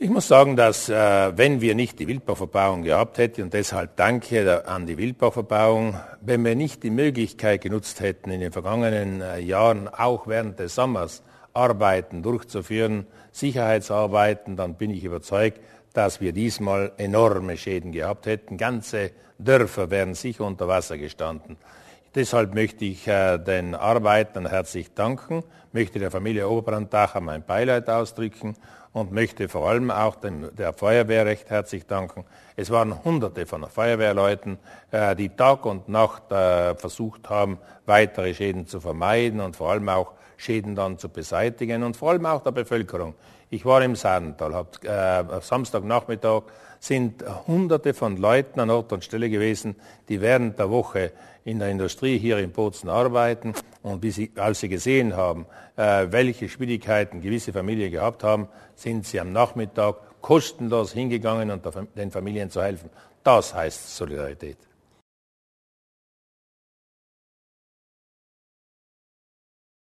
Ich muss sagen, dass wenn wir nicht die Wildbauverbauung gehabt hätten, und deshalb danke an die Wildbauverbauung, wenn wir nicht die Möglichkeit genutzt hätten, in den vergangenen Jahren auch während des Sommers Arbeiten durchzuführen, Sicherheitsarbeiten, dann bin ich überzeugt, dass wir diesmal enorme Schäden gehabt hätten. Ganze Dörfer wären sicher unter Wasser gestanden. Deshalb möchte ich den Arbeitern herzlich danken, möchte der Familie Oberbrandacher mein Beileid ausdrücken und möchte vor allem auch der Feuerwehr recht herzlich danken. Es waren Hunderte von Feuerwehrleuten, die Tag und Nacht versucht haben, weitere Schäden zu vermeiden und vor allem auch Schäden dann zu beseitigen und vor allem auch der Bevölkerung. Ich war im Sadental, Samstagnachmittag sind Hunderte von Leuten an Ort und Stelle gewesen, die während der Woche in der Industrie hier in Bozen arbeiten und als sie gesehen haben, welche Schwierigkeiten gewisse Familien gehabt haben, sind sie am Nachmittag kostenlos hingegangen, um den Familien zu helfen. Das heißt Solidarität.